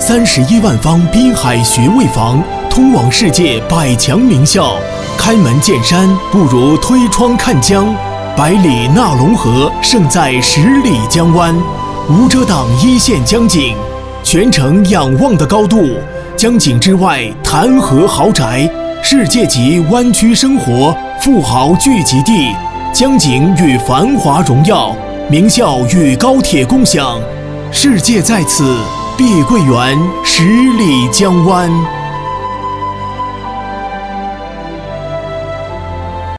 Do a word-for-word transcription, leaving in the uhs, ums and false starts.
三十一万方滨海学位房，通往世界百强名校。开门见山，不如推窗看江。百里纳龙河胜在十里江湾，无遮挡一线江景，全程仰望的高度。江景之外，谈何豪宅？世界级湾区生活富豪聚集地，江景与繁华荣耀，名校与高铁共享。世界在此，碧桂园十里江湾。